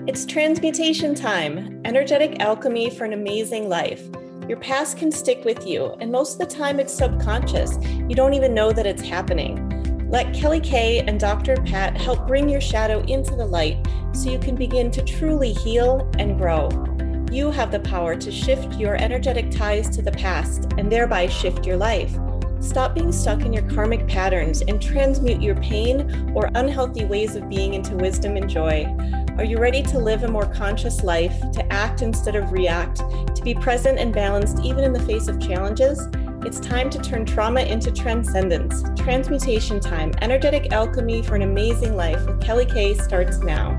It's transmutation time, energetic alchemy for an amazing life. Your past can stick with you, and most of the time it's subconscious. You don't even know that it's happening. Let Kelly Kay and Dr. Pat help bring your shadow into the light so you can begin to truly heal and grow. You have the power to shift your energetic ties to the past and thereby shift your life. Stop being stuck in your karmic patterns and transmute your pain or unhealthy ways of being into wisdom and joy. Are you ready to live a more conscious life, to act instead of react, to be present and balanced even in the face of challenges? It's time to turn trauma into transcendence. Transmutation time, energetic alchemy for an amazing life with Kelly Kay starts now.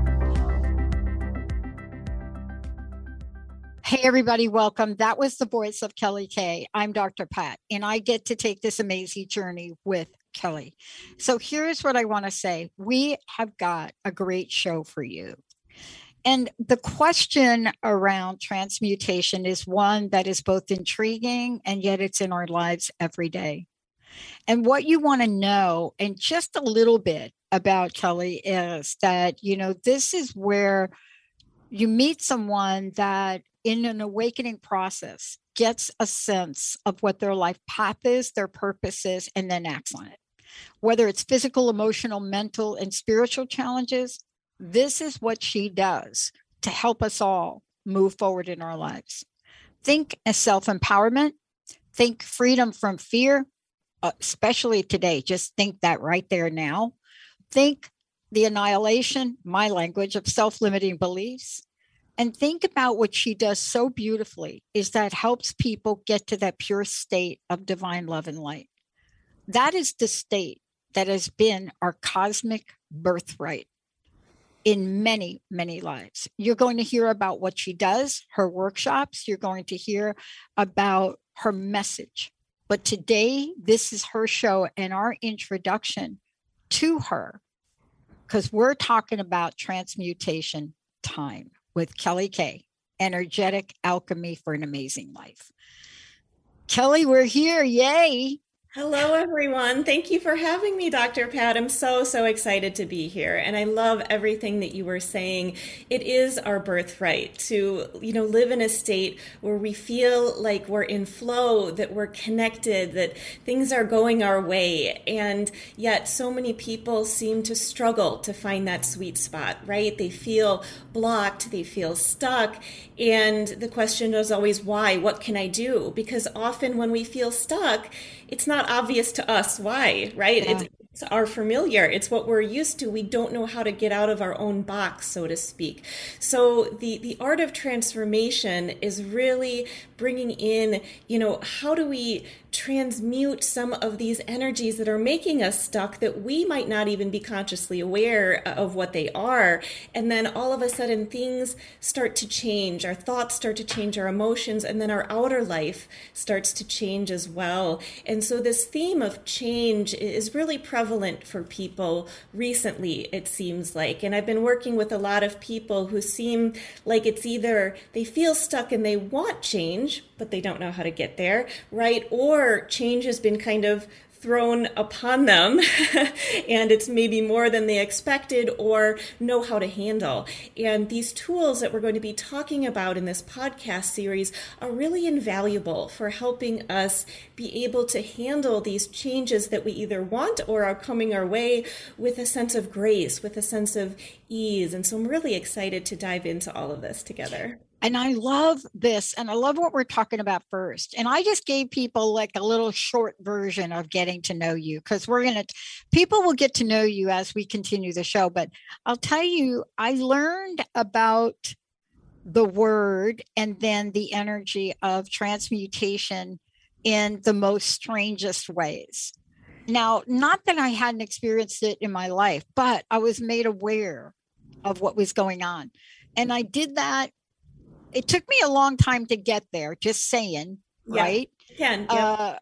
Hey, everybody, welcome. That was the voice of Kelly Kay. I'm Dr. Pat, and I get to take this amazing journey with Kelly. So here's what I want to say. We have got a great show for you. And the question around transmutation is one that is both intriguing and yet it's in our lives every day. And what you want to know, and just a little bit about Kelly, is that, this is where you meet someone that in an awakening process gets a sense of what their life path is, their purpose is, and then acts on it. Whether it's physical, emotional, mental, and spiritual challenges, this is what she does to help us all move forward in our lives. Think self-empowerment, think freedom from fear, especially today. Just think that right there now. Think the annihilation, my language, of self-limiting beliefs. And think about what she does so beautifully is that helps people get to that pure state of divine love and light. That is the state that has been our cosmic birthright in many, many lives. You're going to hear about what she does, her workshops. You're going to hear about her message. But today, this is her show and our introduction to her, because we're talking about transmutation time with Kelly Kay, energetic alchemy for an amazing life. Kelly, we're here. Yay. Hello, everyone. Thank you for having me, Dr. Pat. I'm so excited to be here. And I love everything that you were saying. It is our birthright to, live in a state where we feel like we're in flow, that we're connected, that things are going our way. And yet so many people seem to struggle to find that sweet spot, right? They feel blocked, they feel stuck. And the question is always, why? What can I do? Because often when we feel stuck, it's not obvious to us why, right? Yeah. It's our familiar. It's what we're used to. We don't know how to get out of our own box, so to speak. So the art of transformation is really bringing in, how do we transmute some of these energies that are making us stuck that we might not even be consciously aware of what they are. And then all of a sudden things start to change. Our thoughts start to change, our emotions, and then our outer life starts to change as well. And so this theme of change is really prevalent for people recently, it seems like. And I've been working with a lot of people who seem like it's either they feel stuck and they want change, but they don't know how to get there, right? Or change has been kind of thrown upon them and it's maybe more than they expected or know how to handle. And these tools that we're going to be talking about in this podcast series are really invaluable for helping us be able to handle these changes that we either want or are coming our way with a sense of grace, with a sense of ease. And so I'm really excited to dive into all of this together. And I love this. And I love what we're talking about first. And I just gave people like a little short version of getting to know you, because people will get to know you as we continue the show. But I'll tell you, I learned about the word and then the energy of transmutation in the most strangest ways. Now, not that I hadn't experienced it in my life, but I was made aware of what was going on. And I did that. It took me a long time to get there, just saying, Yeah, right? Yep.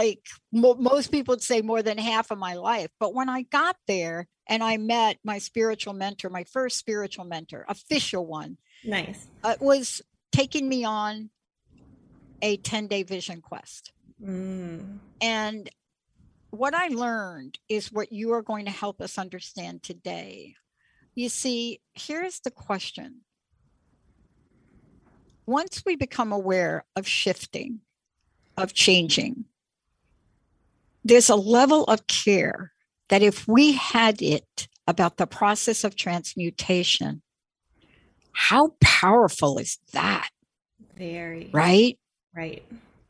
Most people would say more than half of my life. But when I got there and I met my spiritual mentor, my first spiritual mentor, official one, Nice. Was taking me on a 10-day vision quest. And what I learned is what you are going to help us understand today. You see, here's the question. once we become aware of shifting, of changing, there's a level of care that if we had it about the process of transmutation, how powerful is that? Very. Right? Right.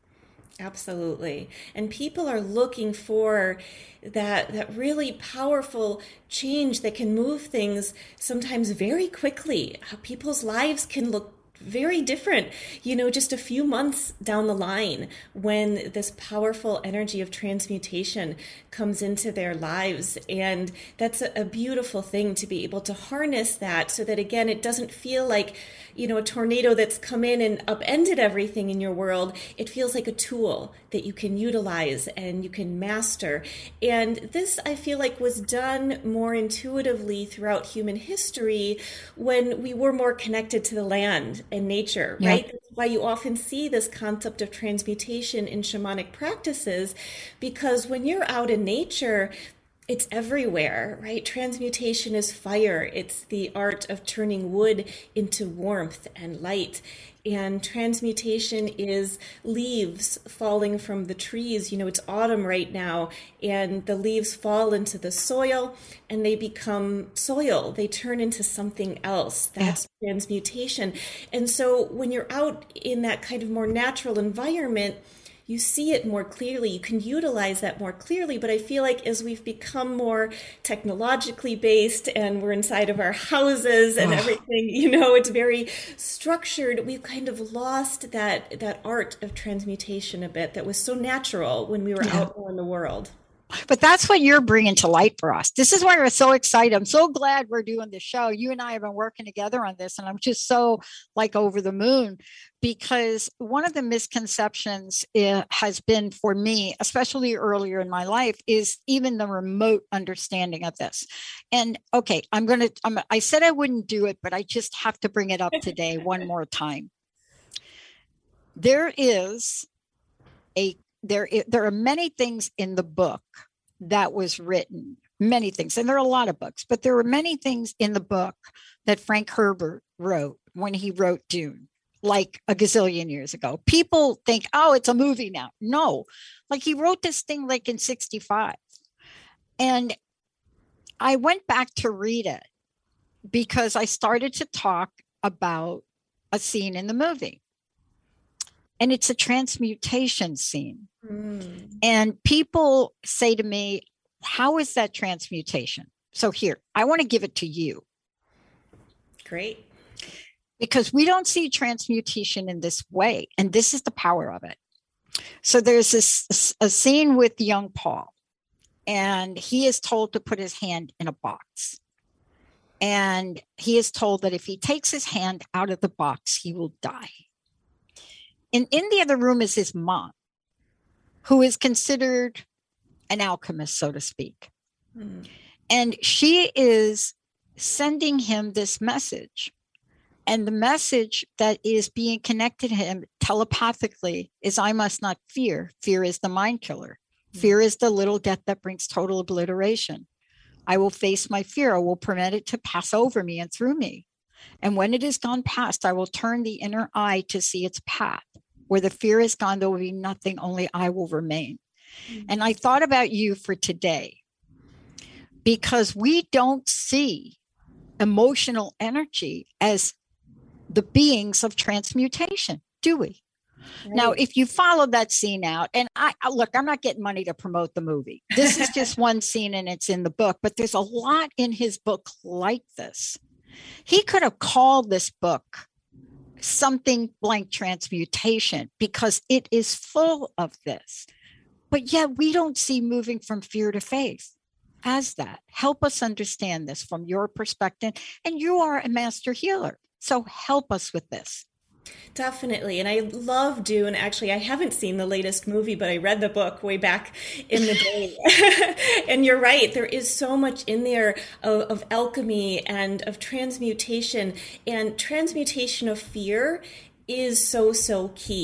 Absolutely. And people are looking for that really powerful change that can move things sometimes very quickly. How people's lives can look very different, just a few months down the line when this powerful energy of transmutation comes into their lives. And that's a beautiful thing to be able to harness that so that, again, it doesn't feel like, a tornado that's come in and upended everything in your world. It feels like a tool that you can utilize and you can master. And this, I feel like, was done more intuitively throughout human history when we were more connected to the land and nature, right? That's why you often see this concept of transmutation in shamanic practices, because when you're out in nature, it's everywhere, right? Transmutation is fire. It's the art of turning wood into warmth and light. And transmutation is leaves falling from the trees. It's autumn right now, and the leaves fall into the soil and they become soil. They turn into something else. That's transmutation. And so when you're out in that kind of more natural environment, you see it more clearly. You can utilize that more clearly. But I feel like as we've become more technologically based and we're inside of our houses and everything, it's very structured, we've kind of lost that art of transmutation a bit that was so natural when we were out more in the world. But that's what you're bringing to light for us. This is why we're so excited. I'm so glad we're doing this show. You and I have been working together on this, and I'm just so over the moon, because one of the misconceptions has been for me, especially earlier in my life, is even the remote understanding of this. And okay, I said I wouldn't do it, but I just have to bring it up today one more time. There are many things in the book that was written, many things, and there are a lot of books, but there were many things in the book that Frank Herbert wrote when he wrote Dune, like a gazillion years ago. People think, oh, it's a movie now. No, like he wrote this thing like in 1965. And I went back to read it because I started to talk about a scene in the movie. And it's a transmutation scene. And people say to me, how is that transmutation? So here, I want to give it to you. Great. Because we don't see transmutation in this way. And this is the power of it. So there's a scene with young Paul. And he is told to put his hand in a box. And he is told that if he takes his hand out of the box, he will die. And in the other room is his mom, who is considered an alchemist, so to speak. And she is sending him this message. And the message that is being connected to him telepathically is, I must not fear. Fear is the mind killer. Fear is the little death that brings total obliteration. I will face my fear. I will permit it to pass over me and through me. And when it is gone past, I will turn the inner eye to see its path. Where the fear is gone, there will be nothing, only I will remain. And I thought about you for today, because we don't see emotional energy as the beings of transmutation, do we? Right. Now, if you follow that scene out, and I'm not getting money to promote the movie. This is just one scene and it's in the book, but there's a lot in his book like this. He could have called this book something blank transmutation because it is full of this. But yet we don't see moving from fear to faith as that. Help us understand this from your perspective. And you are a master healer. So help us with this. Definitely. And I love Dune. Actually, I haven't seen the latest movie, but I read the book way back in the day. And you're right. There is so much in there of alchemy and of transmutation. And transmutation of fear is so key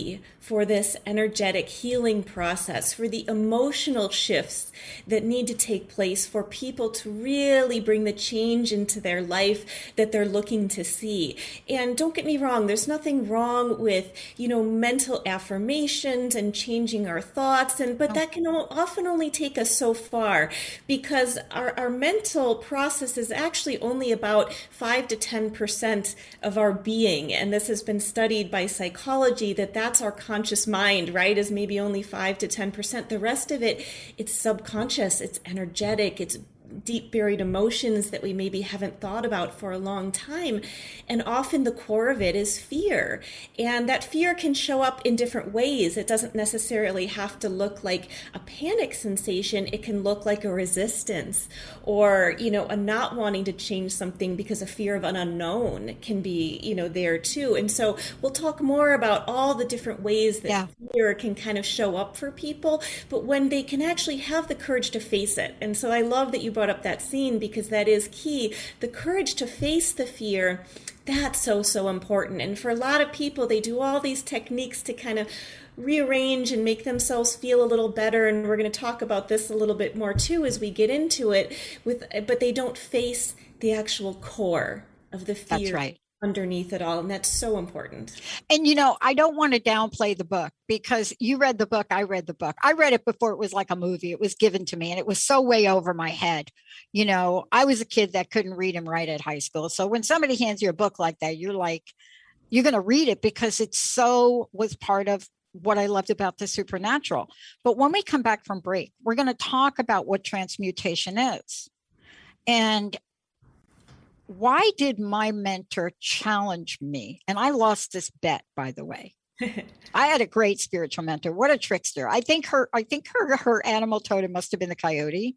for this energetic healing process, for the emotional shifts that need to take place for people to really bring the change into their life that they're looking to see. And don't get me wrong, there's nothing wrong with, mental affirmations and changing our thoughts, but that can often only take us so far, because our mental process is actually only about 5 to 10% of our being. And this has been studied by psychology, that's our conscious mind, right, is maybe only 5 to 10%. The rest of it, it's subconscious, it's energetic, it's deep buried emotions that we maybe haven't thought about for a long time. And often the core of it is fear. And that fear can show up in different ways. It doesn't necessarily have to look like a panic sensation. It can look like a resistance, or, a not wanting to change something because a fear of an unknown can be, there too. And so we'll talk more about all the different ways that fear can kind of show up for people, but when they can actually have the courage to face it. And so I love that you brought up that scene, because that is key. The courage to face the fear, that's so important. And for a lot of people, they do all these techniques to kind of rearrange and make themselves feel a little better. And we're going to talk about this a little bit more too as we get into it, but they don't face the actual core of the fear. That's right. Underneath it all. And that's so important. And, I don't want to downplay the book, because you read the book. I read the book. I read it before it was like a movie. It was given to me, and it was so way over my head. I was a kid that couldn't read and write at high school. So when somebody hands you a book like that, you're like, you're going to read it, because it was part of what I loved about the supernatural. But when we come back from break, we're going to talk about what transmutation is. And why did my mentor challenge me? And I lost this bet, by the way. I had a great spiritual mentor. What a trickster. I think her animal totem must have been the coyote.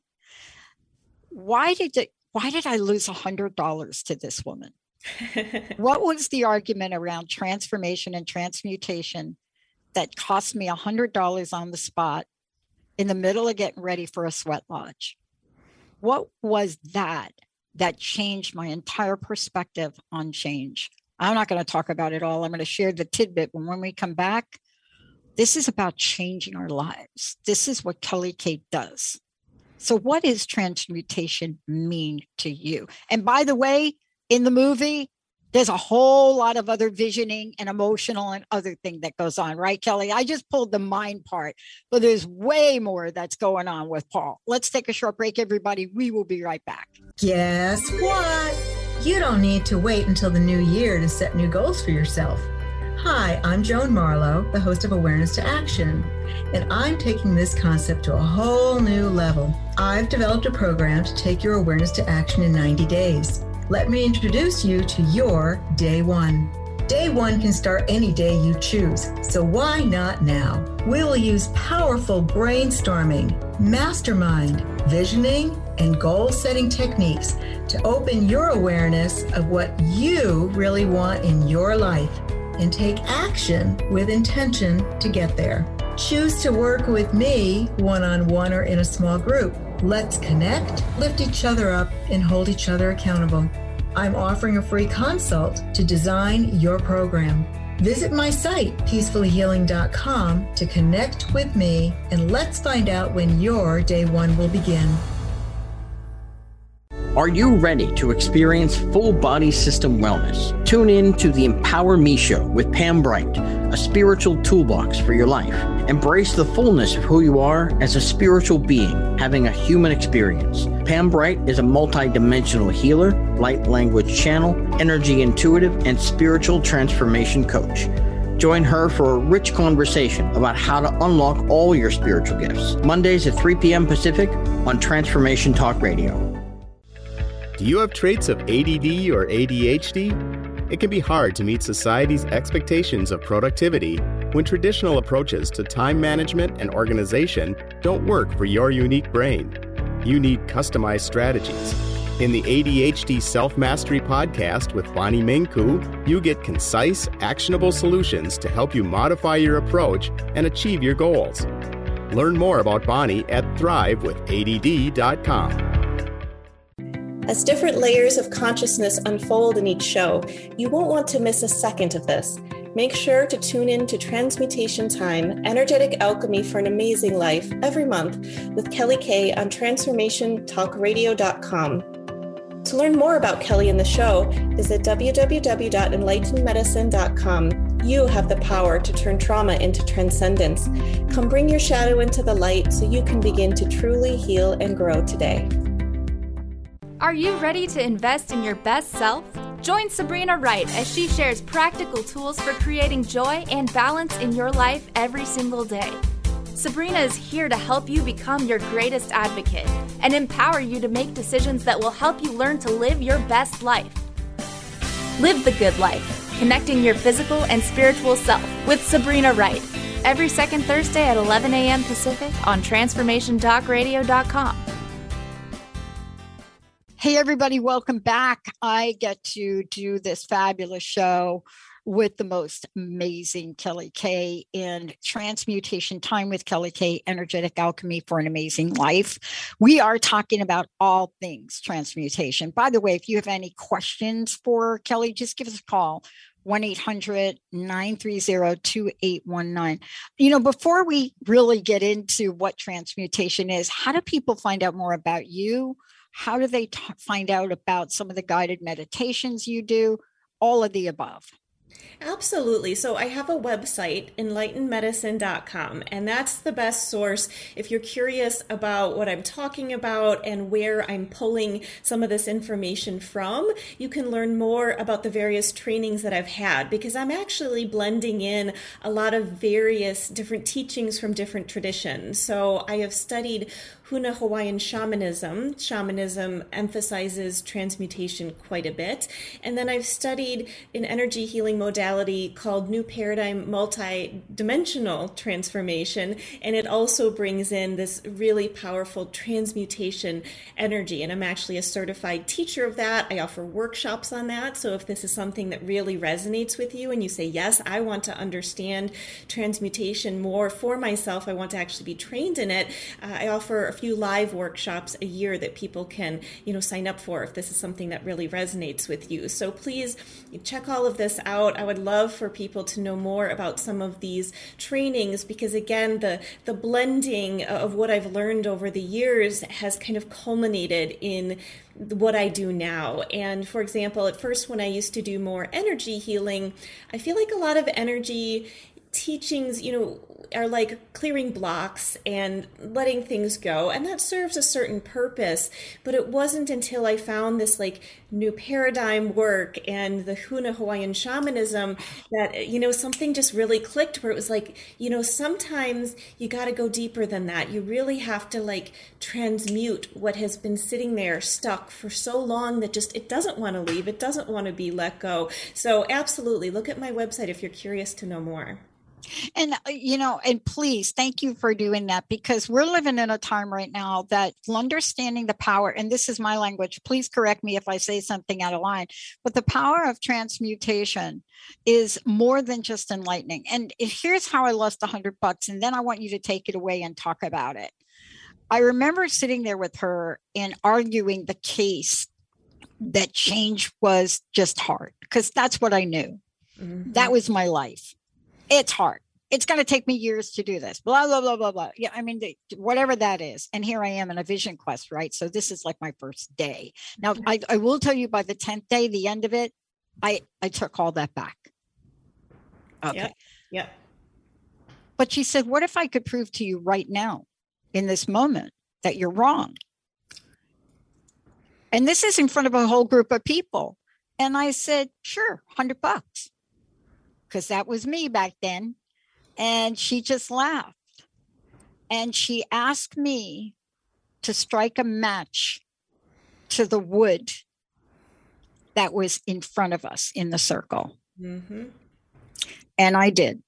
Why did I lose $100 to this woman? What was the argument around transformation and transmutation that cost me $100 on the spot in the middle of getting ready for a sweat lodge? What was that changed my entire perspective on change? I'm not going to talk about it all. I'm going to share the tidbit. But when we come back, this is about changing our lives. This is what Kelly Kay does. So what does transmutation mean to you? And by the way, in the movie, there's a whole lot of other visioning and emotional and other thing that goes on, right, Kelly? I just pulled the mind part, but there's way more that's going on with Paul. Let's take a short break, everybody. We will be right back. Guess what? You don't need to wait until the new year to set new goals for yourself. Hi, I'm Joan Marlowe, the host of Awareness to Action, and I'm taking this concept to a whole new level. I've developed a program to take your awareness to action in 90 days. Let me introduce you to your Day One. Day One can start any day you choose, so why not now? We will use powerful brainstorming, mastermind, visioning, and goal-setting techniques to open your awareness of what you really want in your life and take action with intention to get there. Choose to work with me one-on-one or in a small group. Let's connect, lift each other up, and hold each other accountable. I'm offering a free consult to design your program. Visit my site, peacefullyhealing.com, to connect with me, and let's find out when your Day One will begin. Are you ready to experience full body system wellness? Tune in to the Empower Me Show with Pam Bright, a spiritual toolbox for your life. Embrace the fullness of who you are as a spiritual being having a human experience. Pam Bright is a multidimensional healer, light language channel, energy intuitive, and spiritual transformation coach. Join her for a rich conversation about how to unlock all your spiritual gifts. Mondays at 3 p.m. Pacific on Transformation Talk Radio. Do you have traits of ADD or ADHD? It can be hard to meet society's expectations of productivity when traditional approaches to time management and organization don't work for your unique brain. You need customized strategies. In the ADHD Self-Mastery Podcast with Bonnie Minku, you get concise, actionable solutions to help you modify your approach and achieve your goals. Learn more about Bonnie at thrivewithadd.com. As different layers of consciousness unfold in each show, you won't want to miss a second of this. Make sure to tune in to Transmutation Time, Energetic Alchemy for an Amazing Life, every month with Kelly Kay on TransformationTalkRadio.com. To learn more about Kelly and the show, visit www.enlightenedmedicine.com. You have the power to turn trauma into transcendence. Come bring your shadow into the light so you can begin to truly heal and grow today. Are you ready to invest in your best self? Join Sabrina Wright as she shares practical tools for creating joy and balance in your life every single day. Sabrina is here to help you become your greatest advocate and empower you to make decisions that will help you learn to live your best life. Live the good life, connecting your physical and spiritual self with Sabrina Wright. Every second Thursday at 11 a.m. Pacific on TransformationTalkRadio.com. Hey, everybody, welcome back. I get to do this fabulous show with the most amazing Kelly Kay in Transmutation Time with Kelly Kay, Energetic Alchemy for an Amazing Life. We are talking about all things transmutation. By the way, if you have any questions for Kelly, just give us a call. 1-800-930-2819. You know, before we really get into what transmutation is, how do people find out more about you? How do they find out about some of the guided meditations you do? All of the above. Absolutely. So I have a website, enlightenedmedicine.com, and that's the best source if you're curious about what I'm talking about and where I'm pulling some of this information from. You can learn more about the various trainings that I've had, because I'm actually blending in a lot of various different teachings from different traditions. So I have studied Huna Hawaiian shamanism. Shamanism emphasizes transmutation quite a bit. And then I've studied an energy healing modality called New Paradigm Multi-Dimensional Transformation. And it also brings in this really powerful transmutation energy. And I'm actually a certified teacher of that. I offer workshops on that. So if this is something that really resonates with you and you say, yes, I want to understand transmutation more for myself, I want to actually be trained in it, I offer a few live workshops a year that people can, sign up for if this is something that really resonates with you. So please check all of this out. I would love for people to know more about some of these trainings, because again, the blending of what I've learned over the years has kind of culminated in what I do now. And for example, at first when I used to do more energy healing, I feel like a lot of energy teachings, are like clearing blocks and letting things go. And that serves a certain purpose. But it wasn't until I found this like new paradigm work and the Huna Hawaiian shamanism that, something just really clicked, where it was like, sometimes you got to go deeper than that. You really have to like transmute what has been sitting there stuck for so long that just, it doesn't want to leave. It doesn't want to be let go. So absolutely look at my website if you're curious to know more. And, and please, thank you for doing that, because we're living in a time right now that understanding the power, and this is my language, please correct me if I say something out of line, but the power of transmutation is more than just enlightening. And here's how I lost $100, and then I want you to take it away and talk about it. I remember sitting there with her and arguing the case that change was just hard, because that's what I knew. Mm-hmm. That was my life. It's hard. It's going to take me years to do this, blah, blah, blah, blah, blah. Yeah. I mean, whatever that is. And here I am in a vision quest, right? So this is like my first day. Now, I will tell you by the 10th day, the end of it, I took all that back. Okay. Yeah. But she said, what if I could prove to you right now in this moment that you're wrong? And this is in front of a whole group of people. And I said, sure, $100. Because that was me back then. And she just laughed. And she asked me to strike a match to the wood that was in front of us in the circle. Mm-hmm. And I did.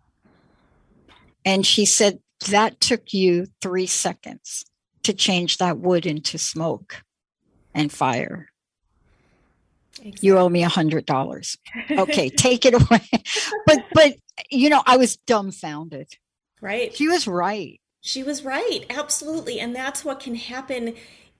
And she said, that took you 3 seconds to change that wood into smoke and fire. Exactly. You owe me $100. Okay, take it away. But I was dumbfounded. Right. She was right. She was right. Absolutely. And that's what can happen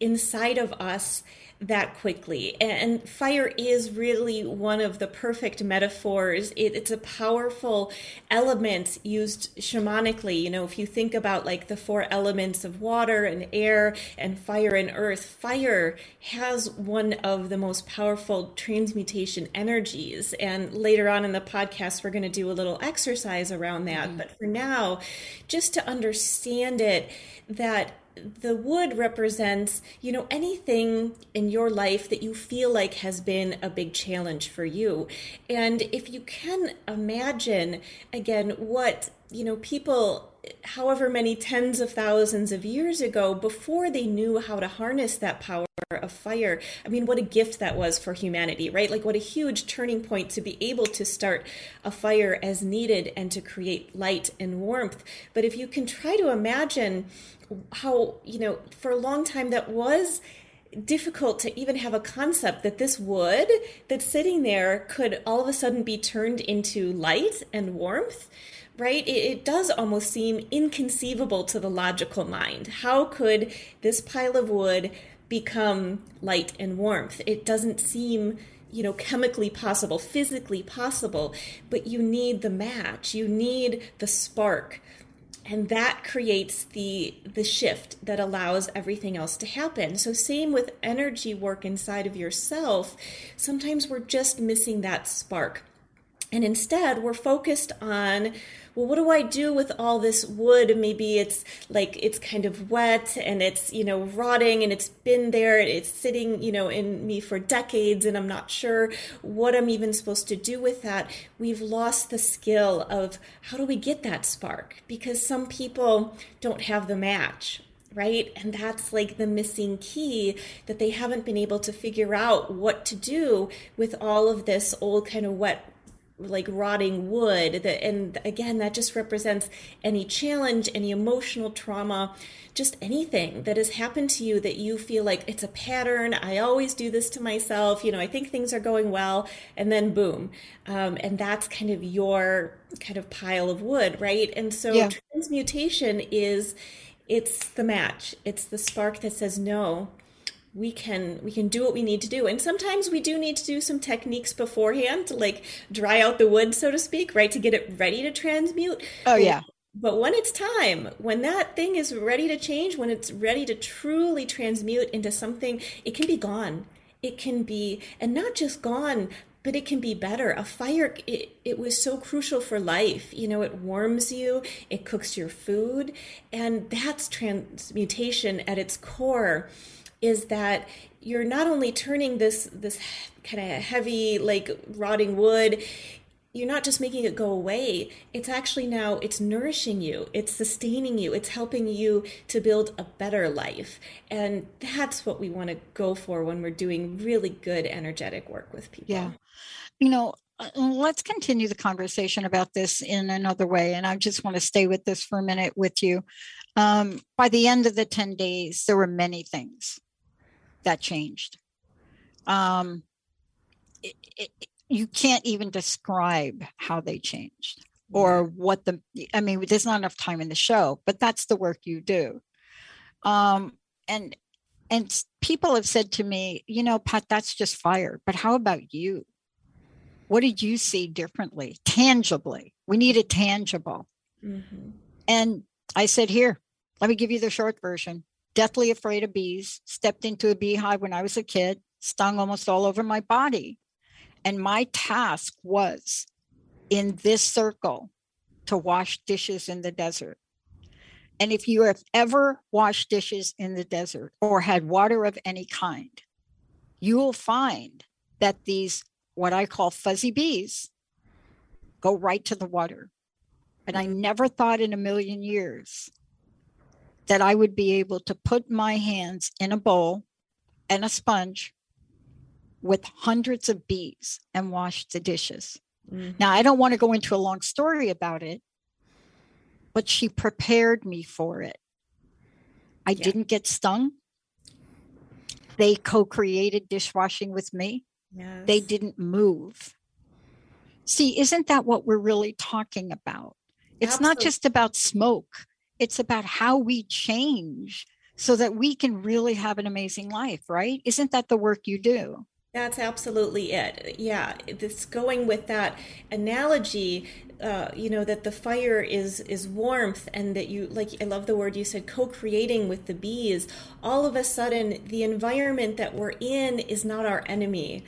inside of us that quickly. And fire is really one of the perfect metaphors. It's a powerful element used shamanically. You know, if you think about like the four elements of water and air and fire and earth, fire has one of the most powerful transmutation energies. And later on in the podcast, we're going to do a little exercise around that. But for now, just to understand it, that the wood represents, you know, anything in your life that you feel like has been a big challenge for you. And if you can imagine, again, what, you know, people, however many tens of thousands of years ago, before they knew how to harness that power of fire, I mean, what a gift that was for humanity, right? Like what a huge turning point to be able to start a fire as needed and to create light and warmth. But if you can try to imagine how, you know, for a long time that was difficult to even have a concept that this wood that's sitting there could all of a sudden be turned into light and warmth, right? It does almost seem inconceivable to the logical mind. How could this pile of wood become light and warmth? It doesn't seem, you know, chemically possible, physically possible, but you need the match, you need the spark. And that creates the shift that allows everything else to happen. So same with energy work inside of yourself. Sometimes we're just missing that spark. And instead, we're focused on, well, what do I do with all this wood? Maybe it's like it's kind of wet and it's, you know, rotting and it's been there. It's sitting, you know, in me for decades and I'm not sure what I'm even supposed to do with that. We've lost the skill of how do we get that spark? Because some people don't have the match. Right? And that's like the missing key, that they haven't been able to figure out what to do with all of this old kind of wet, like rotting wood. And again, that just represents any challenge, any emotional trauma, just anything that has happened to you that you feel like it's a pattern. I always do this to myself. You know, I think things are going well, and then boom. And that's kind of your kind of pile of wood, right? And so transmutation it's the match. It's the spark that says, no, we can do what we need to do. And sometimes we do need to do some techniques beforehand to like dry out the wood, so to speak, right? To get it ready to transmute. Oh, yeah. But when it's time, when that thing is ready to change, when it's ready to truly transmute into something, it can be gone. It can be, and not just gone, but it can be better. A fire, it was so crucial for life. You know, it warms you, it cooks your food, and that's transmutation at its core. Is that you're not only turning this kind of heavy, like rotting wood, you're not just making it go away. It's actually now, it's nourishing you, it's sustaining you, it's helping you to build a better life. And that's what we want to go for when we're doing really good energetic work with people. Yeah. You know, let's continue the conversation about this in another way. And I just want to stay with this for a minute with you. By the end of the 10 days, there were many things that changed. You can't even describe how they changed or what there's not enough time in the show, but that's the work you do. And people have said to me, you know, Pat, that's just fire, but how about you? What did you see differently, tangibly? We need it tangible. Mm-hmm. And I said, here, let me give you the short version. Deathly afraid of bees, stepped into a beehive when I was a kid, stung almost all over my body. And my task was in this circle to wash dishes in the desert. And if you have ever washed dishes in the desert or had water of any kind, you will find that these, what I call fuzzy bees, go right to the water. And I never thought in a million years that I would be able to put my hands in a bowl and a sponge with hundreds of bees and wash the dishes. Mm-hmm. Now, I don't want to go into a long story about it, but she prepared me for it. I didn't get stung. They co-created dishwashing with me. Yes. They didn't move. See, isn't that what we're really talking about? It's Absolutely. Not just about smoke. It's about how we change so that we can really have an amazing life, right? Isn't that the work you do? That's absolutely it. Yeah, this going with that analogy, that the fire is warmth, and that you, like, I love the word you said, co-creating with the bees. All of a sudden, the environment that we're in is not our enemy.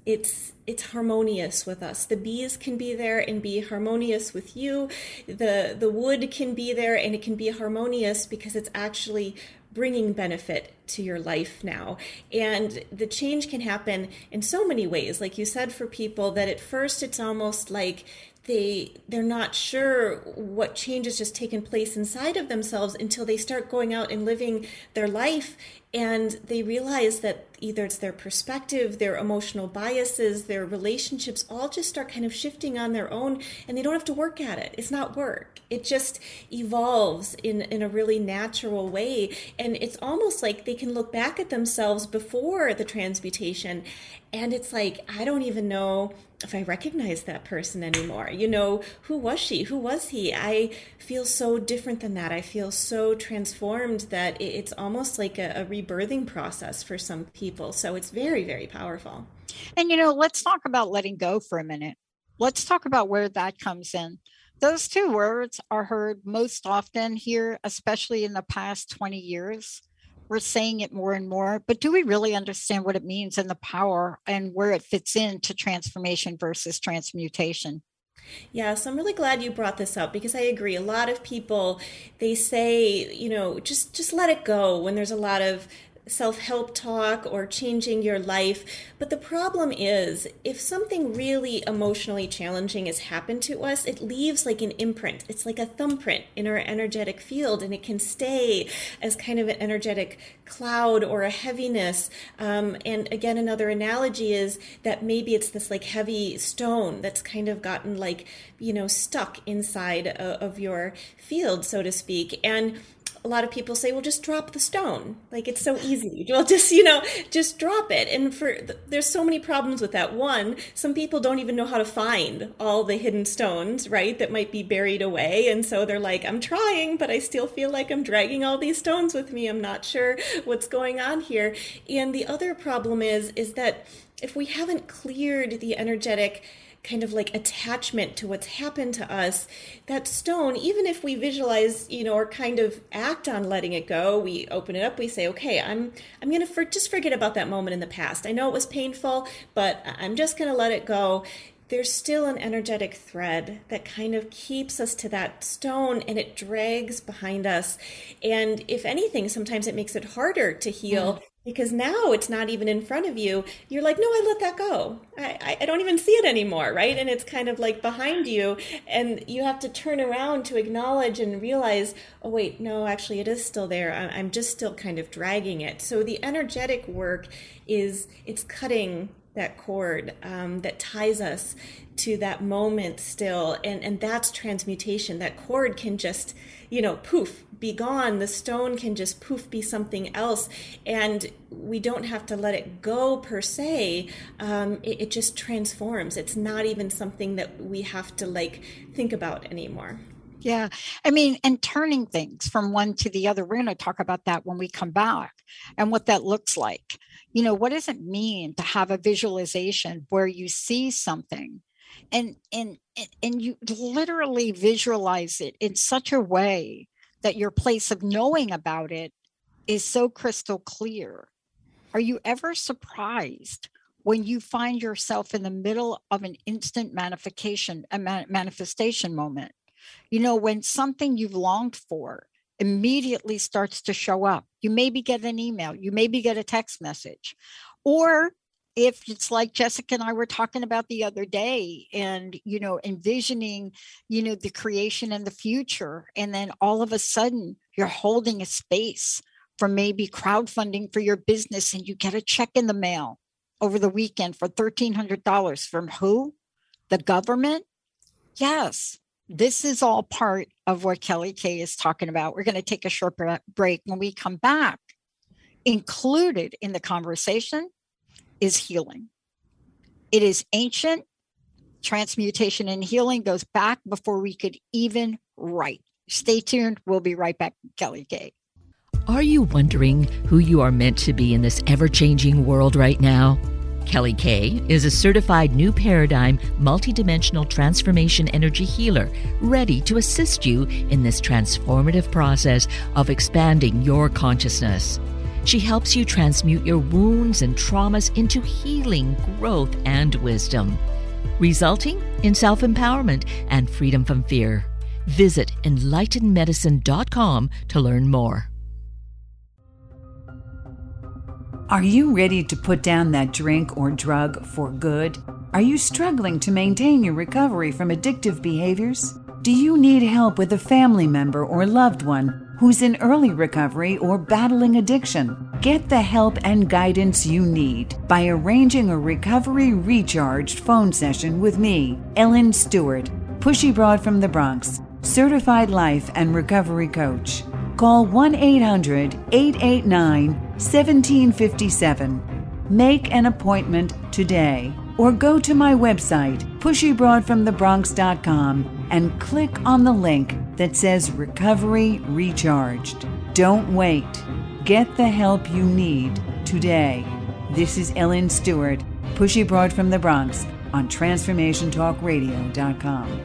It's harmonious with us. The bees can be there and be harmonious with you. The wood can be there and it can be harmonious because it's actually bringing benefit to your life now. And the change can happen in so many ways. Like you said, for people that at first it's almost like they're not sure what change has just taken place inside of themselves until they start going out and living their life, and they realize that either it's their perspective, their emotional biases, their relationships all just start kind of shifting on their own, and they don't have to work at it. It's not work. It just evolves in a really natural way. And it's almost like they can look back at themselves before the transmutation, and it's like, I don't even know if I recognize that person anymore. Who was she? Who was he? I feel so different than that. I feel so transformed that it's almost like a rebirthing process for some people. So it's very, very powerful. And, let's talk about letting go for a minute. Let's talk about where that comes in. Those two words are heard most often here, especially in the past 20 years. We're saying it more and more, but do we really understand what it means and the power and where it fits into transformation versus transmutation? Yes, I'm really glad you brought this up, because I agree. A lot of people, they say, just let it go when there's a lot of self-help talk or changing your life. But the problem is, if something really emotionally challenging has happened to us, it leaves like an imprint. It's like a thumbprint in our energetic field, and it can stay as kind of an energetic cloud or a heaviness. And again, another analogy is that maybe it's this like heavy stone that's kind of gotten like, stuck inside of your field, so to speak. And a lot of people say, well, just drop the stone. Like, it's so easy. Well, just drop it. And there's so many problems with that. One, some people don't even know how to find all the hidden stones, right, that might be buried away. And so they're like, I'm trying, but I still feel like I'm dragging all these stones with me. I'm not sure what's going on here. And the other problem is that if we haven't cleared the energetic kind of like attachment to what's happened to us, that stone, even if we visualize, or kind of act on letting it go, we open it up, we say, okay, I'm going to just forget about that moment in the past. I know it was painful, but I'm just going to let it go. There's still an energetic thread that kind of keeps us to that stone, and it drags behind us. And if anything, sometimes it makes it harder to heal. Because now it's not even in front of you. You're like, no, I let that go. I don't even see it anymore, right? And it's kind of like behind you, and you have to turn around to acknowledge and realize, oh, wait, no, actually it is still there. I'm just still kind of dragging it. So the energetic work it's cutting that cord that ties us to that moment still. And that's transmutation. That cord can just, poof, be gone. The stone can just poof, be something else. And we don't have to let it go per se. It just transforms. It's not even something that we have to think about anymore. Yeah. I mean, and turning things from one to the other, we're going to talk about that when we come back and what that looks like. What does it mean to have a visualization where you see something and you literally visualize it in such a way that your place of knowing about it is so crystal clear? Are you ever surprised when you find yourself in the middle of an instant manifestation moment? When something you've longed for immediately starts to show up. You maybe get an email, you maybe get a text message, or if it's like Jessica and I were talking about the other day, and, envisioning, the creation and the future. And then all of a sudden you're holding a space for maybe crowdfunding for your business, and you get a check in the mail over the weekend for $1,300 from who? The government? Yes. This is all part of what Kelly Kay is talking about. We're going to take a short break. When we come back, included in the conversation is healing. It is ancient. Transmutation and healing goes back before we could even write. Stay tuned. We'll be right back. Kelly Kay. Are you wondering who you are meant to be in this ever-changing world right now? Kelly Kay is a certified New Paradigm multidimensional transformation energy healer, ready to assist you in this transformative process of expanding your consciousness. She helps you transmute your wounds and traumas into healing, growth, and wisdom, resulting in self-empowerment and freedom from fear. Visit enlightenedmedicine.com to learn more. Are you ready to put down that drink or drug for good? Are you struggling to maintain your recovery from addictive behaviors? Do you need help with a family member or loved one who's in early recovery or battling addiction? Get the help and guidance you need by arranging a Recovery Recharged phone session with me, Ellen Stewart, Pushy Broad from the Bronx, certified life and recovery coach. Call 1-800-889-1757. Make an appointment today or go to my website, pushybroadfromthebronx.com, and click on the link that says Recovery Recharged. Don't wait. Get the help you need today. This is Ellen Stewart, Pushy Broad from the Bronx on TransformationTalkRadio.com.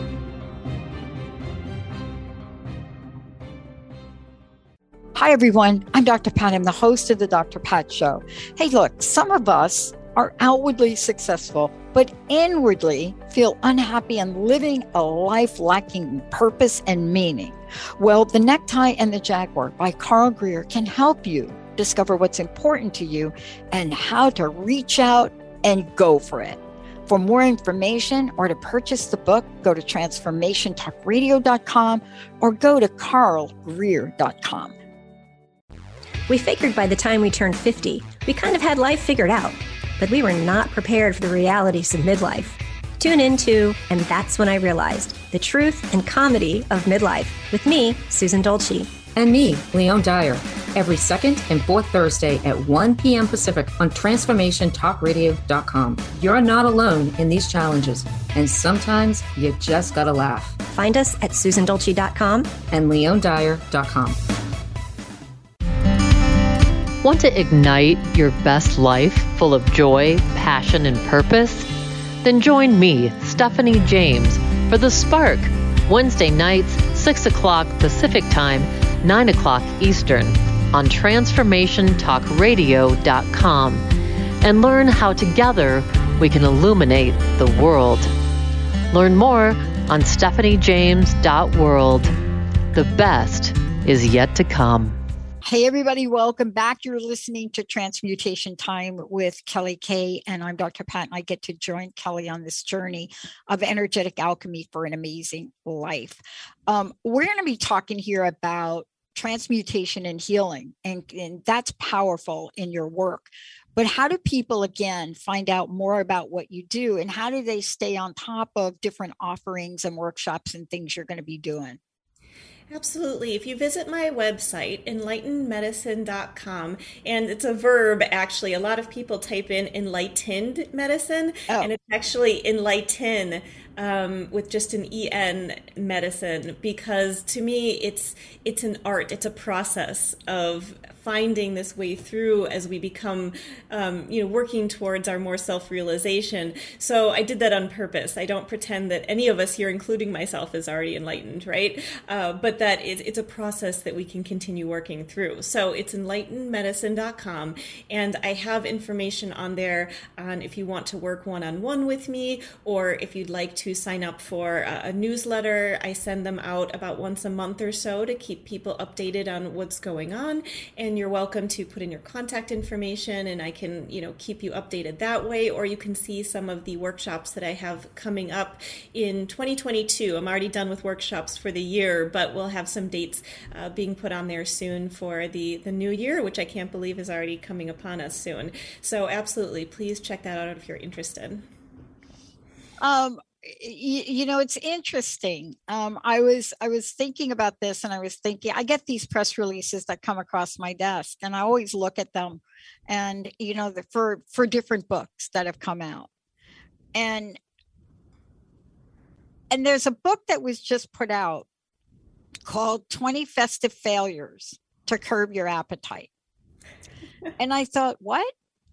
Hi, everyone. I'm Dr. Pat. I'm the host of the Dr. Pat Show. Hey, look, some of us are outwardly successful, but inwardly feel unhappy and living a life lacking purpose and meaning. Well, The Necktie and the Jaguar by Carl Greer can help you discover what's important to you and how to reach out and go for it. For more information or to purchase the book, go to TransformationTalkRadio.com or go to carlgreer.com. We figured by the time we turned 50, we kind of had life figured out, but we were not prepared for the realities of midlife. Tune into And That's When I Realized, the truth and comedy of midlife, with me, Susan Dolce. And me, Leon Dyer, every second and fourth Thursday at 1 p.m. Pacific on TransformationTalkRadio.com. You're not alone in these challenges, and sometimes you just gotta laugh. Find us at SusanDolce.com and LeonDyer.com. Want to ignite your best life full of joy, passion, and purpose? Then join me, Stephanie James, for The Spark, Wednesday nights, 6 o'clock Pacific Time, 9 o'clock Eastern, on TransformationTalkRadio.com, and learn how together we can illuminate the world. Learn more on stephaniejames.world. The best is yet to come. Hey, everybody, welcome back. You're listening to Transmutation Time with Kelly Kay, and I'm Dr. Pat, and I get to join Kelly on this journey of energetic alchemy for an amazing life. We're going to be talking here about transmutation and healing, and that's powerful in your work. But how do people, again, find out more about what you do, and how do they stay on top of different offerings and workshops and things you're going to be doing? Absolutely. If you visit my website, enlightenedmedicine.com, and it's a verb, actually, a lot of people type in enlightened medicine, and it's actually enlighten with just an EN medicine, because to me, it's an art, it's a process of finding this way through as we become, working towards our more self-realization. So I did that on purpose. I don't pretend that any of us here, including myself, is already enlightened, right? But that it's a process that we can continue working through. So it's enlightenedmedicine.com, and I have information on there on if you want to work one-on-one with me, or if you'd like to sign up for a newsletter. I send them out about once a month or so to keep people updated on what's going on. And you're welcome to put in your contact information, and I can, keep you updated that way. Or you can see some of the workshops that I have coming up in 2022. I'm already done with workshops for the year, but we'll have some dates being put on there soon for the new year, which I can't believe is already coming upon us soon. So absolutely, please check that out if you're interested. It's interesting. I was thinking about this, and I was thinking, I get these press releases that come across my desk, and I always look at them, and for different books that have come out, and there's a book that was just put out called 20 Festive Failures to curb your appetite. And I thought, what?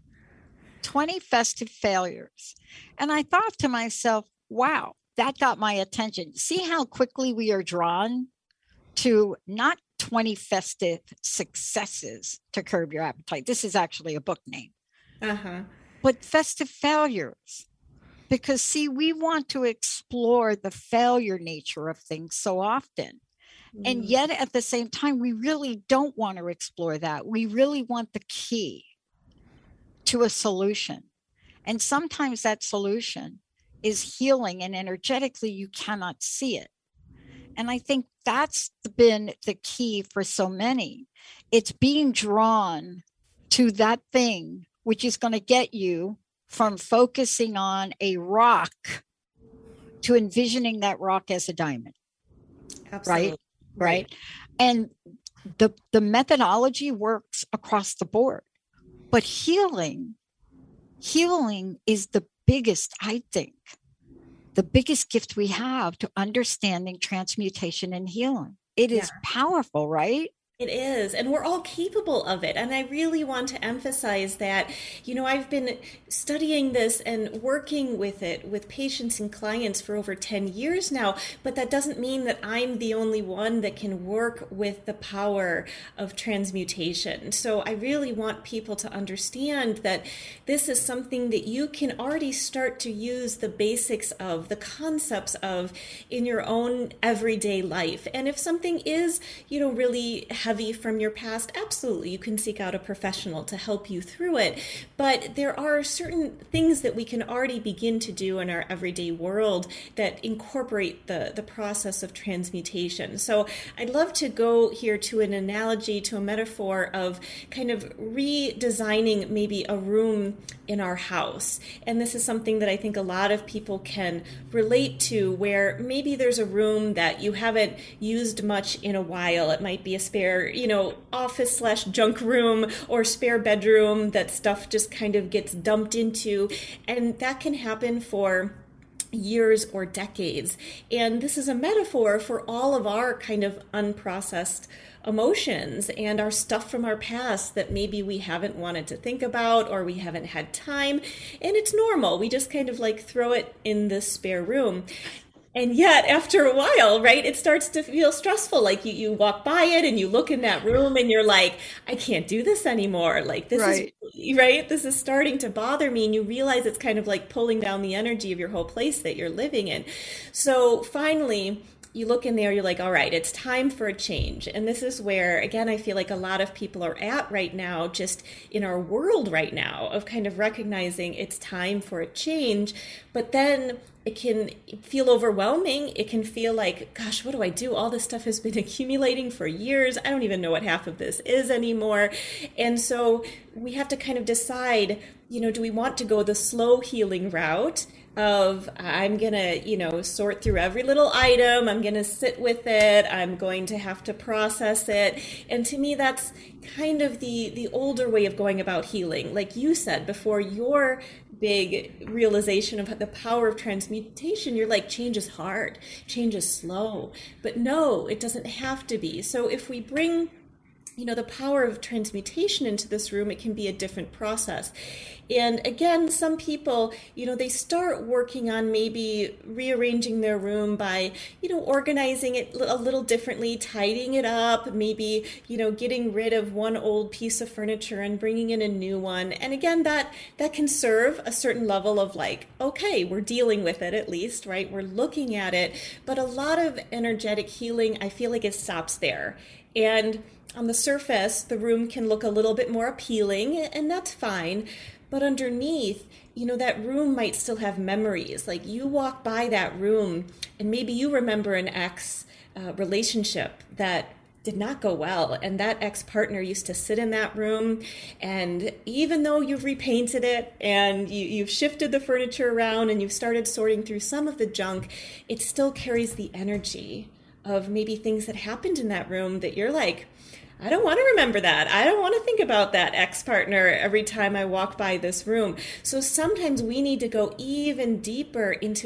20 festive failures. And I thought to myself, wow, that got my attention. See how quickly we are drawn to not 20 festive successes to curb your appetite. This is actually a book name. But festive failures. Because see, we want to explore the failure nature of things so often. And yet at the same time, we really don't want to explore that. We really want the key to a solution. And sometimes that solution is healing, and energetically you cannot see it. And I think that's been the key for so many. It's being drawn to that thing which is going to get you from focusing on a rock to envisioning that rock as a diamond. Absolutely. Right. And the methodology works across the board. But healing is the biggest, I think, the biggest gift we have to understanding transmutation and healing. It is powerful, right? It is, and we're all capable of it. And I really want to emphasize that, I've been studying this and working with it with patients and clients for over 10 years now, but that doesn't mean that I'm the only one that can work with the power of transmutation. So I really want people to understand that this is something that you can already start to use the basics of, the concepts of in your own everyday life. And if something is, really heavy from your past, absolutely, you can seek out a professional to help you through it. But there are certain things that we can already begin to do in our everyday world that incorporate the process of transmutation. So I'd love to go here to an analogy, to a metaphor of kind of redesigning maybe a room in our house. And this is something that I think a lot of people can relate to, where maybe there's a room that you haven't used much in a while. It might be a spare, office/junk room or spare bedroom that stuff just kind of gets dumped into. And that can happen for years or decades. And this is a metaphor for all of our kind of unprocessed emotions and our stuff from our past that maybe we haven't wanted to think about or we haven't had time. And it's normal. We just kind of like throw it in this spare room. And yet after a while, right, it starts to feel stressful. Like you walk by it and you look in that room and you're like, I can't do this anymore. Like this is right. This is starting to bother me. And you realize it's kind of like pulling down the energy of your whole place that you're living in. So finally, you look in there, you're like, all right, it's time for a change. And this is where, again, I feel like a lot of people are at right now, just in our world right now, of kind of recognizing it's time for a change. But then it can feel overwhelming. It can feel like, gosh, what do I do? All this stuff has been accumulating for years. I don't even know what half of this is anymore. And so we have to kind of decide, do we want to go the slow healing route of I'm going to, sort through every little item. I'm going to sit with it. I'm going to have to process it. And to me, that's kind of the older way of going about healing. Like you said before, your big realization of the power of transmutation, you're like, change is hard, change is slow. But no, it doesn't have to be. So if we bring the power of transmutation into this room, it can be a different process. And again, some people, they start working on maybe rearranging their room by, organizing it a little differently, tidying it up, maybe, getting rid of one old piece of furniture and bringing in a new one. And again, that can serve a certain level of like, okay, we're dealing with it at least, right? We're looking at it. But a lot of energetic healing, I feel like it stops there. And on the surface, the room can look a little bit more appealing, and that's fine. But underneath, that room might still have memories. Like you walk by that room and maybe you remember an ex relationship that did not go well. And that ex-partner used to sit in that room. And even though you've repainted it and you've shifted the furniture around and you've started sorting through some of the junk, it still carries the energy of maybe things that happened in that room that you're like, I don't want to remember that. I don't want to think about that ex-partner every time I walk by this room. So sometimes we need to go even deeper into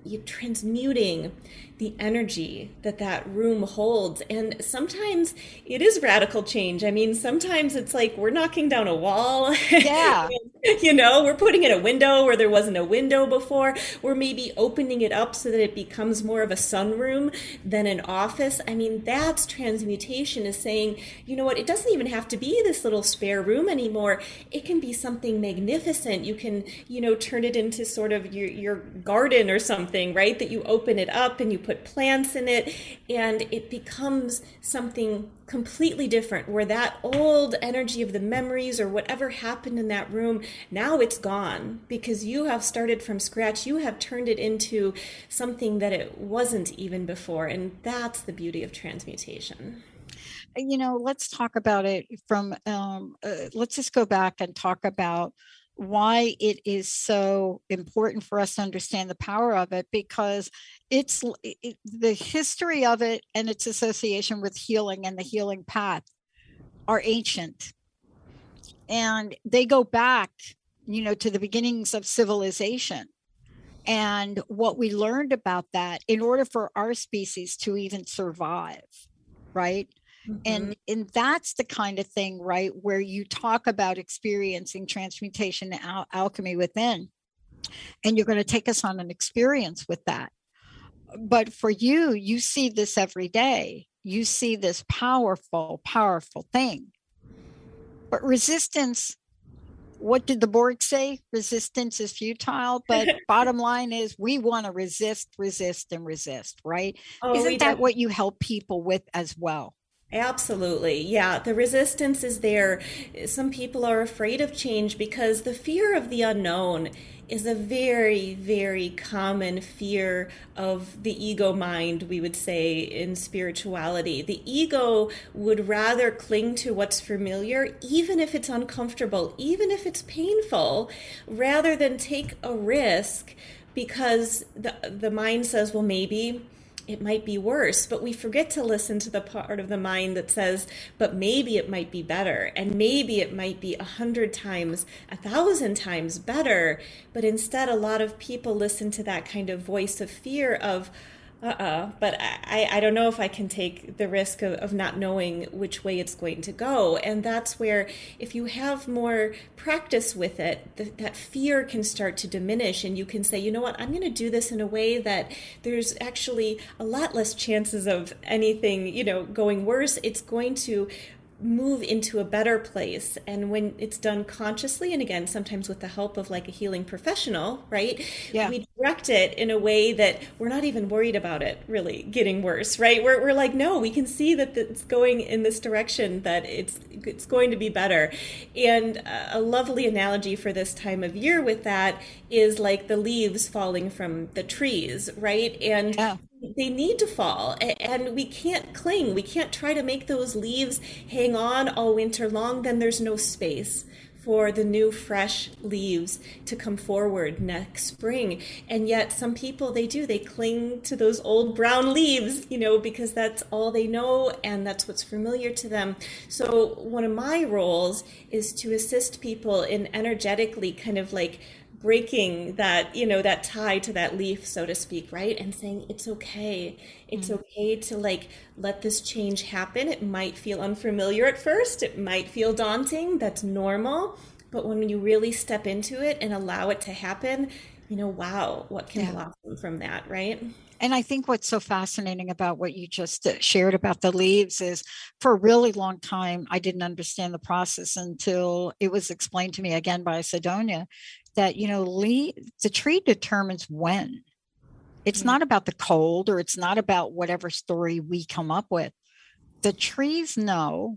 you're transmuting the energy that that room holds. And sometimes it is radical change. I mean, sometimes it's like we're knocking down a wall. Yeah. You know, we're putting in a window where there wasn't a window before. We're maybe opening it up so that it becomes more of a sunroom than an office. I mean, that's transmutation, is saying, you know what, it doesn't even have to be this little spare room anymore. It can be something magnificent. You can, you know, turn it into sort of your garden or something, right? That you open it up and you put plants in it, and it becomes something completely different, where that old energy of the memories or whatever happened in that room, now it's gone because you have started from scratch. You have turned it into something that it wasn't even before. And that's the beauty of transmutation. You know, let's talk about it from, let's just go back and talk about why it is so important for us to understand the power of it, because it's the history of it and its association with healing and the healing path are ancient, and they go back, you know, to the beginnings of civilization and what we learned about that in order for our species to even survive, right? Mm-hmm. And that's the kind of thing, right, where you talk about experiencing transmutation and alchemy within, and you're going to take us on an experience with that. But for you, you see this every day. You see this powerful, powerful thing. But resistance, what did the Borg say? Resistance is futile. But bottom line is we want to resist, and resist, right? Isn't that what you help people with as well? Absolutely. Yeah. The resistance is there. Some people are afraid of change because the fear of the unknown is a very, very common fear of the ego mind, we would say, in spirituality. The ego would rather cling to what's familiar, even if it's uncomfortable, even if it's painful, rather than take a risk, because the mind says, well, maybe it might be worse, but we forget to listen to the part of the mind that says, but maybe it might be better, and maybe it might be 100 times, 1,000 times better. But instead, a lot of people listen to that kind of voice of fear of, but I don't know if I can take the risk of not knowing which way it's going to go. And that's where, if you have more practice with it, that fear can start to diminish, and you can say, you know what, I'm going to do this in a way that there's actually a lot less chances of anything, you know, going worse. It's going to move into a better place. And when it's done consciously, and again, sometimes with the help of like a healing professional, right? Yeah. We direct it in a way that we're not even worried about it really getting worse, right? We're like, no, we can see that it's going in this direction, that it's going to be better. And a lovely analogy for this time of year with that is like the leaves falling from the trees, right? And they need to fall, and we can't cling. We can't try to make those leaves hang on all winter long. Then there's no space for the new fresh leaves to come forward next spring. And yet some people, they cling to those old brown leaves, you know, because that's all they know and that's what's familiar to them. So one of my roles is to assist people in energetically kind of like breaking that, you know, that tie to that leaf, so to speak, right? And saying, it's okay. It's okay to like, let this change happen. It might feel unfamiliar at first. It might feel daunting. That's normal. But when you really step into it and allow it to happen, you know, wow, what can blossom from that, right? And I think what's so fascinating about what you just shared about the leaves is, for a really long time, I didn't understand the process until it was explained to me again by Sidonia that, you know, the tree determines when. It's not about the cold, or it's not about whatever story we come up with. The trees know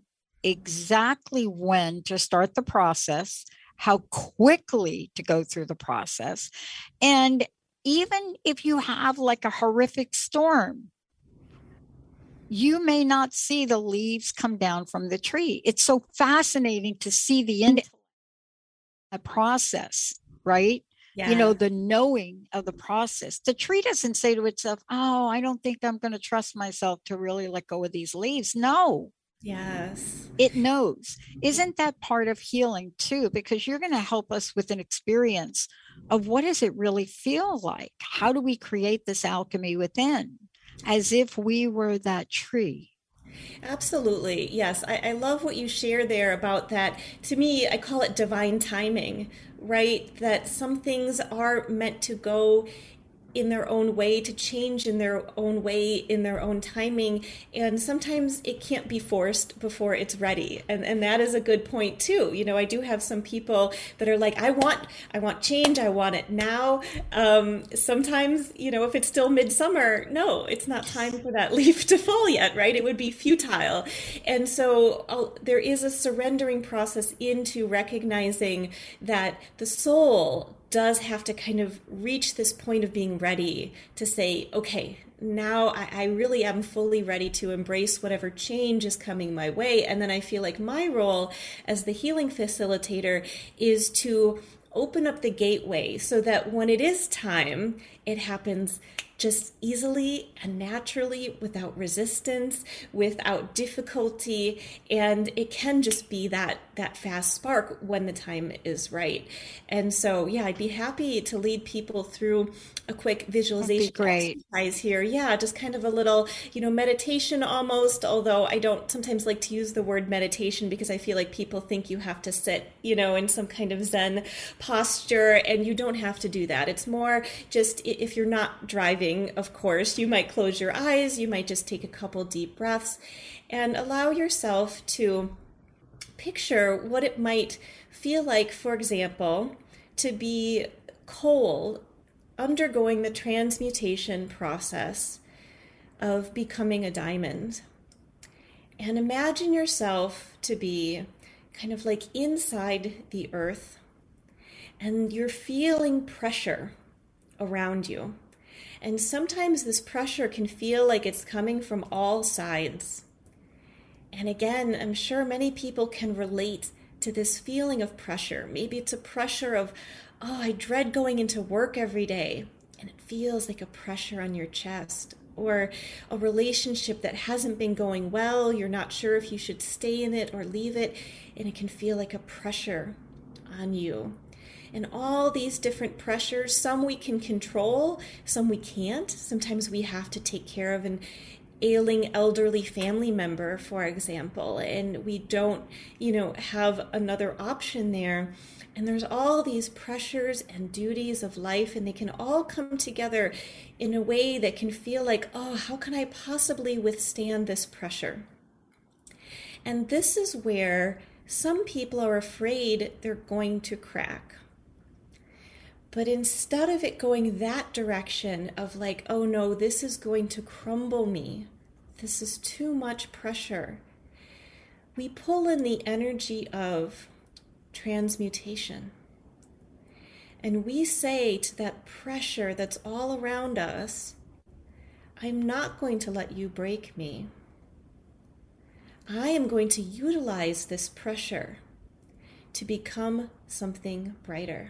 exactly when to start the process, how quickly to go through the process. And even if you have like a horrific storm, you may not see the leaves come down from the tree. It's so fascinating to see the process, right? Yeah. You know, the knowing of the process. The tree doesn't say to itself, oh, I don't think I'm going to trust myself to really let go of these leaves. No. Yes. It knows. Isn't that part of healing too? Because you're going to help us with an experience of what does it really feel like? How do we create this alchemy within, as if we were that tree? Absolutely. Yes. I love what you share there about that. To me, I call it divine timing, right? That some things are meant to go in their own way, to change in their own way, in their own timing. And sometimes it can't be forced before it's ready. And that is a good point too. You know, I do have some people that are like, I want change. I want it now. Sometimes, you know, if it's still midsummer, no, it's not time for that leaf to fall yet, right? It would be futile. And so there is a surrendering process into recognizing that the soul does have to kind of reach this point of being ready to say, okay, now I really am fully ready to embrace whatever change is coming my way. And then I feel like my role as the healing facilitator is to open up the gateway so that when it is time, it happens just easily and naturally, without resistance, without difficulty, and it can just be that fast spark when the time is right. And so, yeah, I'd be happy to lead people through a quick visualization exercise here. Yeah, just kind of a little, you know, meditation almost, although I don't sometimes like to use the word meditation because I feel like people think you have to sit, you know, in some kind of Zen posture, and you don't have to do that. It's more just if you're not driving, of course, you might close your eyes, you might just take a couple deep breaths and allow yourself to picture what it might feel like, for example, to be coal undergoing the transmutation process of becoming a diamond. And imagine yourself to be kind of like inside the earth, and you're feeling pressure around you. And sometimes this pressure can feel like it's coming from all sides. And again, I'm sure many people can relate to this feeling of pressure. Maybe it's a pressure of, oh, I dread going into work every day, and it feels like a pressure on your chest. Or a relationship that hasn't been going well, you're not sure if you should stay in it or leave it, and it can feel like a pressure on you. And all these different pressures, some we can control, some we can't. Sometimes we have to take care of an ailing elderly family member, for example, and we don't, you know, have another option there. And there's all these pressures and duties of life, and they can all come together in a way that can feel like, oh, how can I possibly withstand this pressure? And this is where some people are afraid they're going to crack. But instead of it going that direction of like, oh no, this is going to crumble me, this is too much pressure, we pull in the energy of transmutation. And we say to that pressure that's all around us, I'm not going to let you break me. I am going to utilize this pressure to become something brighter.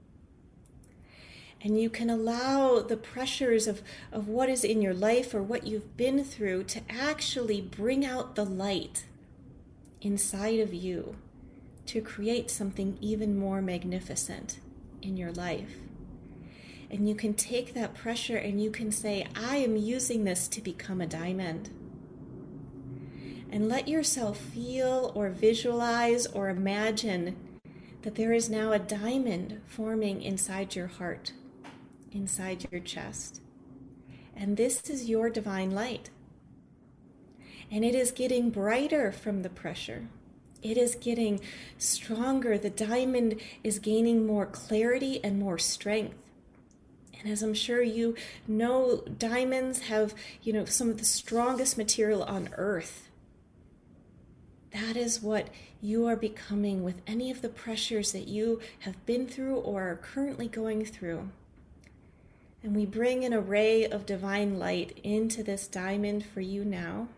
And you can allow the pressures of what is in your life or what you've been through to actually bring out the light inside of you to create something even more magnificent in your life. And you can take that pressure and you can say, I am using this to become a diamond. And let yourself feel or visualize or imagine that there is now a diamond forming inside your heart, inside your chest. And this is your divine light. And it is getting brighter from the pressure. It is getting stronger. The diamond is gaining more clarity and more strength. And as I'm sure you know, diamonds have, you know, some of the strongest material on earth. That is what you are becoming with any of the pressures that you have been through or are currently going through. And we bring an array of divine light into this diamond for you now,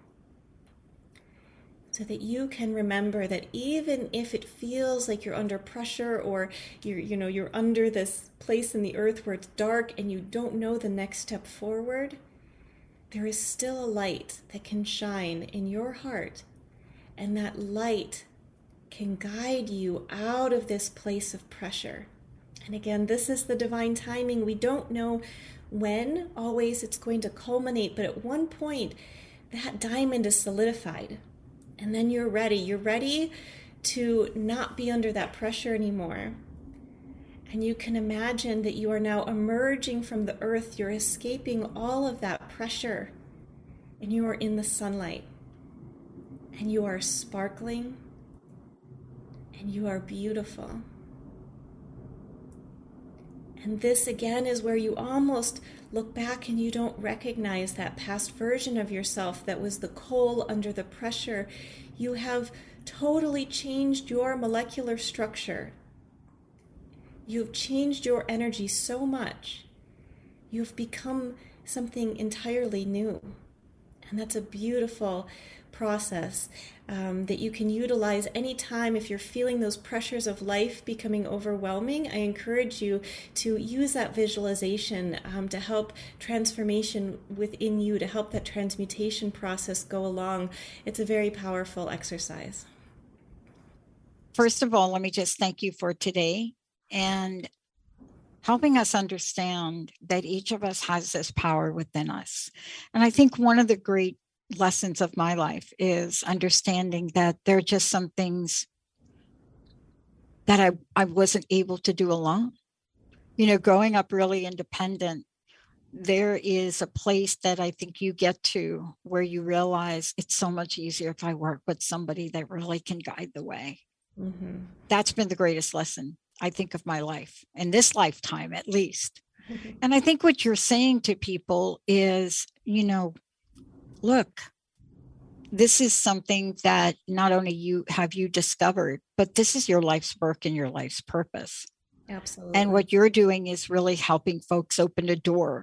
so that you can remember that even if it feels like you're under pressure or you're under this place in the earth where it's dark and you don't know the next step forward, there is still a light that can shine in your heart, and that light can guide you out of this place of pressure And again, this is the divine timing. We don't know when always it's going to culminate, but at one point that diamond is solidified. And then you're ready. You're ready to not be under that pressure anymore. And you can imagine that you are now emerging from the earth. You're escaping all of that pressure. And you are in the sunlight. And you are sparkling. And you are beautiful. And this again is where you almost look back and you don't recognize that past version of yourself that was the coal under the pressure. You have totally changed your molecular structure. You've changed your energy so much. You've become something entirely new. And that's a beautiful process that you can utilize anytime. If you're feeling those pressures of life becoming overwhelming, I encourage you to use that visualization to help transformation within you, to help that transmutation process go along. It's a very powerful exercise. First of all, let me just thank you for today and helping us understand that each of us has this power within us. And I think one of the great lessons of my life is understanding that there are just some things that I wasn't able to do alone. You know, growing up really independent, there is a place that I think you get to where you realize it's so much easier if I work with somebody that really can guide the way. Mm-hmm. That's been the greatest lesson, I think, of my life, in this lifetime at least. Mm-hmm. And I think what you're saying to people is, you know, look, this is something that not only you discovered, but this is your life's work and your life's purpose. Absolutely. And what you're doing is really helping folks open a door.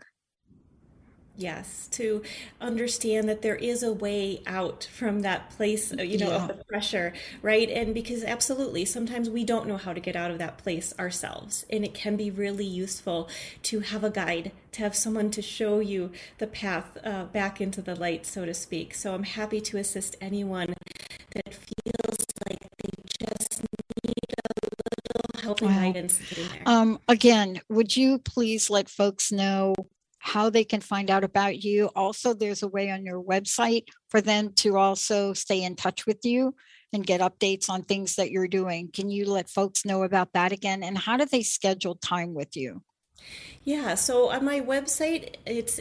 Yes, to understand that there is a way out from that place, of the pressure, right? And because absolutely, sometimes we don't know how to get out of that place ourselves. And it can be really useful to have a guide, to have someone to show you the path back into the light, so to speak. So I'm happy to assist anyone that feels like they just need a little helping guidance in there. Again, would you please let folks know how they can find out about you? Also, there's a way on your website for them to also stay in touch with you and get updates on things that you're doing. Can you let folks know about that again? And how do they schedule time with you? Yeah, so on my website, it's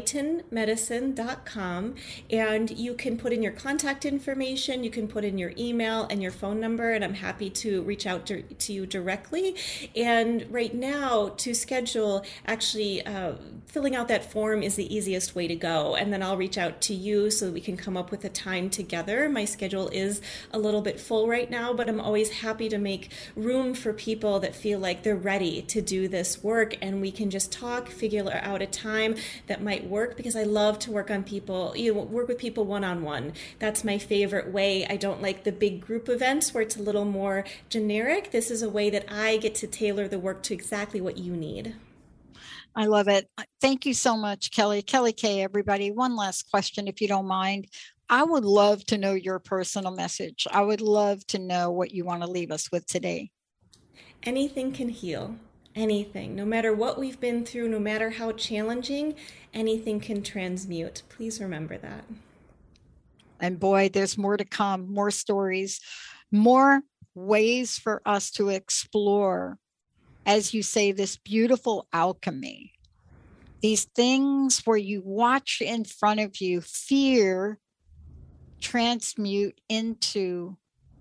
enlightenmedicine.com, and you can put in your contact information, you can put in your email and your phone number, and I'm happy to reach out to you directly. And right now, to schedule, actually filling out that form is the easiest way to go, and then I'll reach out to you so that we can come up with a time together. My schedule is a little bit full right now, but I'm always happy to make room for people that feel like they're ready to do this work, and we can just talk, figure out a time that might work, because I love to work on people, work with people one-on-one. That's my favorite way. I don't like the big group events where it's a little more generic. This is a way that I get to tailor the work to exactly what you need. I love it. Thank you so much, Kelly. Kelly K, everybody. One last question, if you don't mind. I would love to know your personal message. I would love to know what you want to leave us with today. Anything can heal. Anything, no matter what we've been through, no matter how challenging, anything can transmute. Please remember that. And boy, there's more to come, more stories, more ways for us to explore, as you say, this beautiful alchemy. These things where you watch in front of you, fear transmute into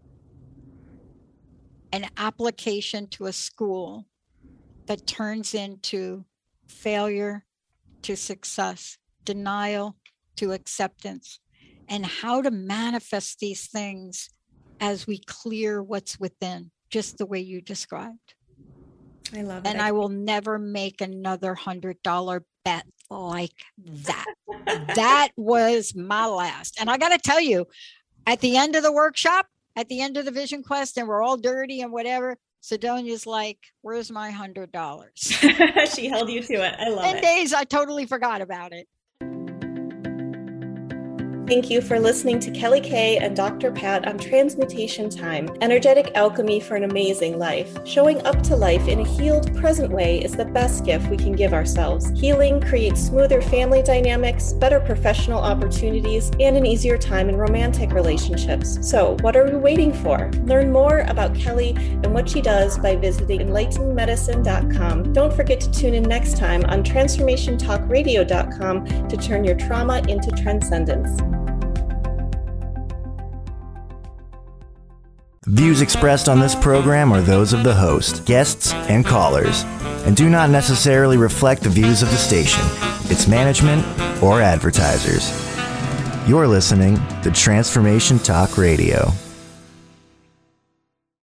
an application to a school that turns into failure to success, denial to acceptance, and how to manifest these things as we clear what's within, just the way you described. I love it. And I will never make another $100 bet like that. That was my last. And I got to tell you, at the end of the workshop, at the end of the Vision Quest, and we're all dirty and whatever, Sidonia's like, where's my $100? She held you to it. I love 10 days, I totally forgot about it. Thank you for listening to Kelly Kay and Dr. Pat on Transmutation Time, energetic alchemy for an amazing life. Showing up to life in a healed, present way is the best gift we can give ourselves. Healing creates smoother family dynamics, better professional opportunities, and an easier time in romantic relationships. So, what are we waiting for? Learn more about Kelly and what she does by visiting enlightenedmedicine.com. Don't forget to tune in next time on transformationtalkradio.com to turn your trauma into transcendence. Views expressed on this program are those of the host, guests, and callers, and do not necessarily reflect the views of the station, its management, or advertisers. You're listening to Transformation Talk Radio.